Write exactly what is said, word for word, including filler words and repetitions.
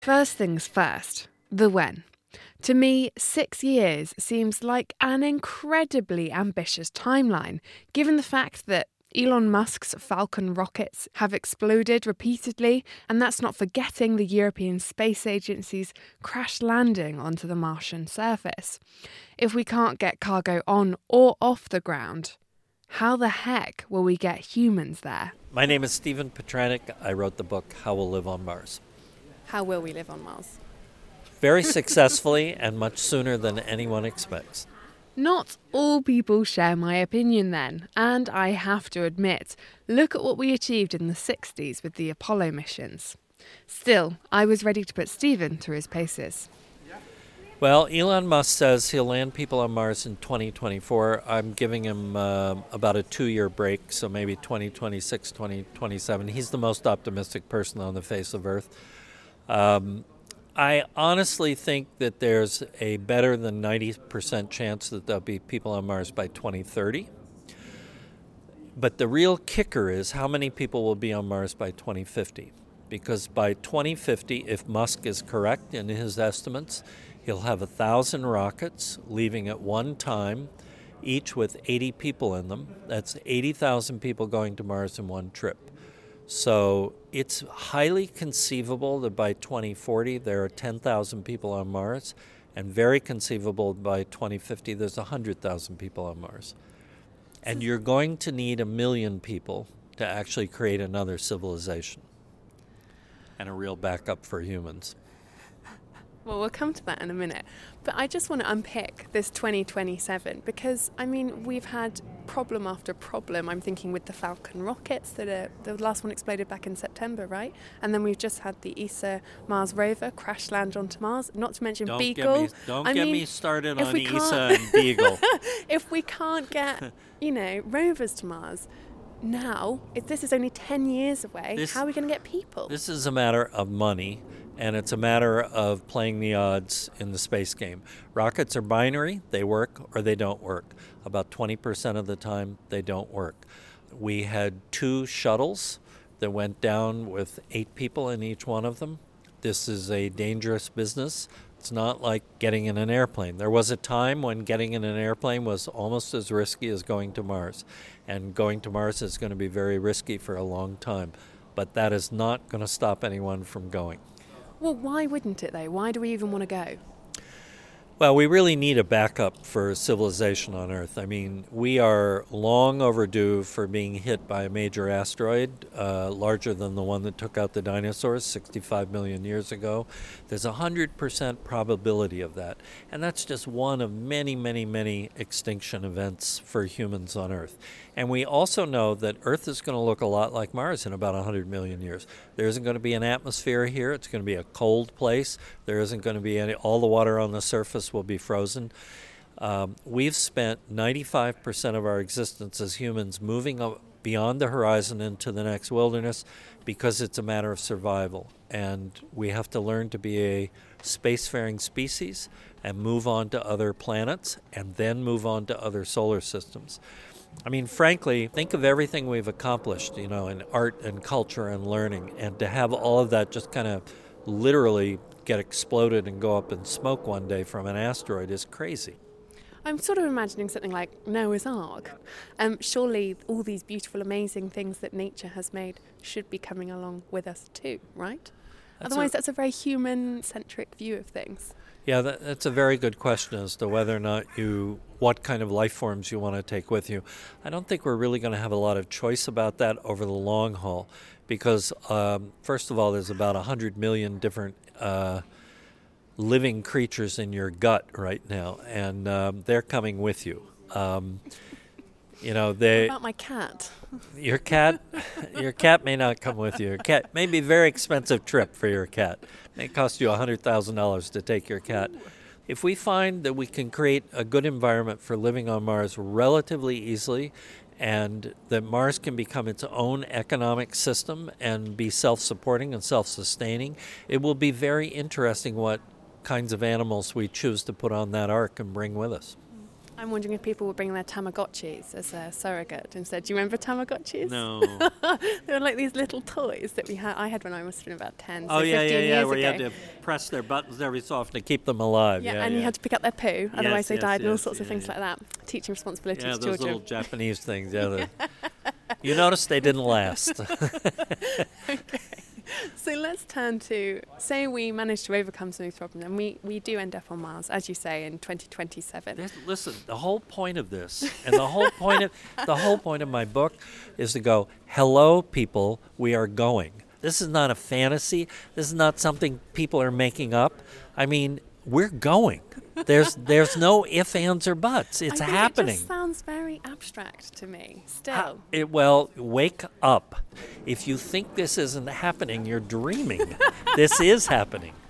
First things first, the when. To me, six years seems like an incredibly ambitious timeline, given the fact that Elon Musk's Falcon rockets have exploded repeatedly, and that's not forgetting the European Space Agency's crash landing onto the Martian surface. If we can't get cargo on or off the ground, how the heck will we get humans there? My name is Stephen Petranek. I wrote the book, How We'll Live on Mars. How will we live on Mars? Very successfully and much sooner than anyone expects. Not all people share my opinion then, and I have to admit, look at what we achieved in the sixties with the Apollo missions. Still, I was ready to put Stephen through his paces. Well, Elon Musk says he'll land people on Mars in twenty twenty-four. I'm giving him uh, about a two-year break, so maybe twenty twenty-six, twenty twenty-seven. He's the most optimistic person on the face of Earth. Um, I honestly think that there's a better than ninety percent chance that there'll be people on Mars by twenty thirty. But the real kicker is how many people will be on Mars by twenty fifty. Because by twenty fifty, if Musk is correct in his estimates, he'll have one thousand rockets leaving at one time, each with eighty people in them. That's eighty thousand people going to Mars in one trip. So it's highly conceivable that by twenty forty there are ten thousand people on Mars, and very conceivable by twenty fifty there's one hundred thousand people on Mars. And you're going to need a million people to actually create another civilization and a real backup for humans. Well, we'll come to that in a minute. But I just want to unpick this twenty twenty-seven because, I mean, we've had problem after problem. I'm thinking with the Falcon rockets that are, the last one exploded back in September, right? And then we've just had the E S A Mars rover crash land onto Mars, not to mention don't Beagle. Get me, don't I get mean, me started on E S A can't... and Beagle. If we can't get, you know, rovers to Mars, now, if this is only ten years away, this, how are we going to get people? This is a matter of money, and it's a matter of playing the odds in the space game. Rockets are binary. They work or they don't work. About twenty percent of the time, they don't work. We had two shuttles that went down with eight people in each one of them. This is a dangerous business. It's not like getting in an airplane. There was a time when getting in an airplane was almost as risky as going to Mars. And going to Mars is going to be very risky for a long time. But that is not going to stop anyone from going. Well, why wouldn't it, though? Why do we even want to go? Well, we really need a backup for civilization on Earth. I mean, we are long overdue for being hit by a major asteroid, uh, larger than the one that took out the dinosaurs sixty-five million years ago. There's a one hundred percent probability of that. And that's just one of many, many, many extinction events for humans on Earth. And we also know that Earth is going to look a lot like Mars in about one hundred million years. There isn't going to be an atmosphere here. It's going to be a cold place. There isn't going to be any, all the water on the surface will be frozen. Um, we've spent ninety-five percent of our existence as humans moving up beyond the horizon into the next wilderness because it's a matter of survival. And we have to learn to be a spacefaring species and move on to other planets and then move on to other solar systems. I mean, frankly, think of everything we've accomplished, you know, in art and culture and learning, and to have all of that just kind of literally get exploded and go up in smoke one day from an asteroid is crazy. I'm sort of imagining something like Noah's Ark. Um, surely all these beautiful, amazing things that nature has made should be coming along with us too, right? That's Otherwise, a, that's a very human-centric view of things. Yeah, that, that's a very good question as to whether or not you, what kind of life forms you want to take with you. I don't think we're really going to have a lot of choice about that over the long haul because, um, first of all, there's about one hundred million different uh, living creatures in your gut right now, and um, they're coming with you. Um, you know, they. What about my cat? Your cat, your cat may not come with you. Your cat may be a very expensive trip for your cat. It may cost you one hundred thousand dollars to take your cat. If we find that we can create a good environment for living on Mars relatively easily, and that Mars can become its own economic system and be self-supporting and self-sustaining, it will be very interesting what kinds of animals we choose to put on that ark and bring with us. I'm wondering if people were bringing their Tamagotchis as a surrogate instead. Do you remember Tamagotchis? No. They were like these little toys that we had. I had when I must have been about ten. So oh, yeah, yeah, yeah, where ago. you had to press their buttons every so often to keep them alive. Yeah, yeah and yeah. you had to pick up their poo, otherwise yes, they yes, died, and all yes, sorts of yeah, things yeah. like that. Teaching responsibility Yeah, to those children. little Japanese things. Yeah, the, you noticed they didn't last. Okay. So let's turn to, say we manage to overcome some of these problems, and we, we do end up on Mars, as you say, in twenty twenty-seven. This- Listen, the whole point of this, and the whole point of the whole point of my book, is to go, hello, people, we are going. This is not a fantasy. This is not something people are making up. I mean, we're going. There's there's no ifs, ands, or buts. It's I think happening. It just sounds very abstract to me. Still. Ha- it, well, wake up. If you think this isn't happening, you're dreaming. This is happening.